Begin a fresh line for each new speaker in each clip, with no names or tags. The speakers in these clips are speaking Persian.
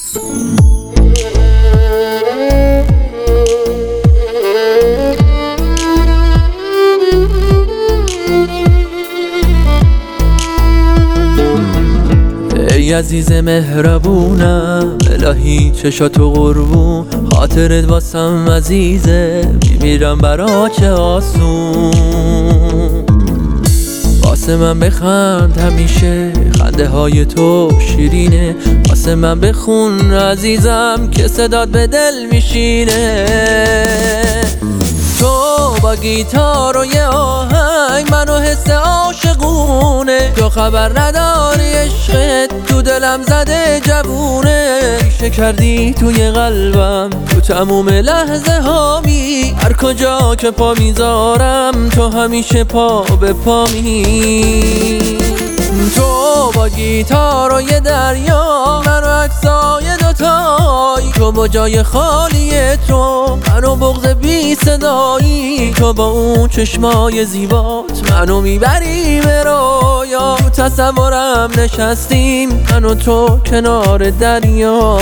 ای عزیز مهربونم، الهی چشاتو قربون، خاطرت واسم عزیزه، میمیرم برا چه آسون. واسه من بخند همیشه، خنده های تو شیرینه، واسه من بخون عزیزم که صدات به دل میشینه. تو با گیتار و یه آهنگ منو حس عاشقونه، تو خبر نداری عشقت تو دلم زده جوونه. ریشه کردی توی قلبم تو تموم لحظه هامی، هر کجا که پا میذارم تو همیشه پا به پامی. تو با گیتار و یه دریا منو عکسای دوتایی، تو با جای خالی تو منو بغض بی صدایی، تو با اون چشمای زیبات منو میبری به رویا. تو تصورم نشستیم من و تو کنار دریا.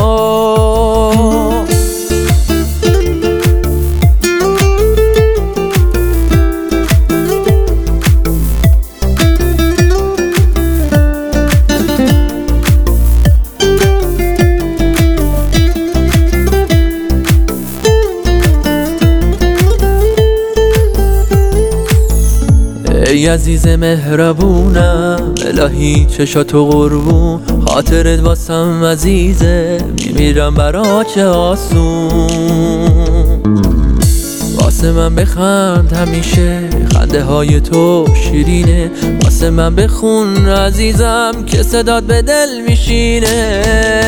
ای عزیز مهربونم، الهی چشاتو قربون، خاطرت واسم عزیزه، میمیرم برا چه آسون. واسه من بخند همیشه، خنده های تو شیرینه، واسه من بخون عزیزم که صدات به دل میشینه.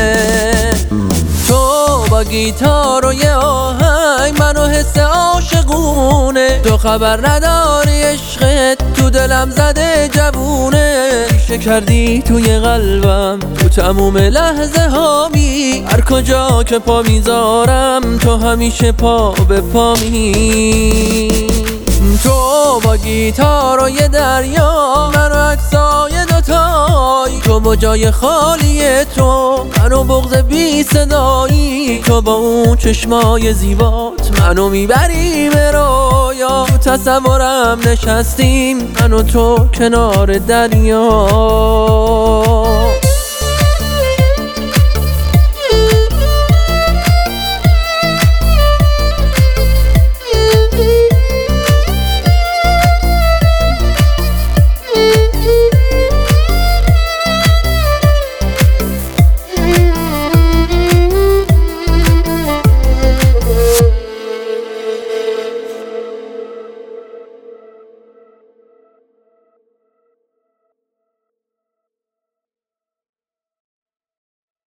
تو با گیتار و یه آهنگ منو حس عاشقونه، تو خبر نداری عشقت تو دلم زده جوونه. ریشه کردی توی قلبم تو تموم لحظه هامی، هر کجا که پا میذارم تو همیشه پا به پامی. تو با گیتار و یه دریا منو عکسای دوتایی، تو با جای خالی تو منو بغض بی صدایی، تو با اون چشمای زیبات منو میبری به رویا. تو تصورم نشستیم من و تو کنار دریا.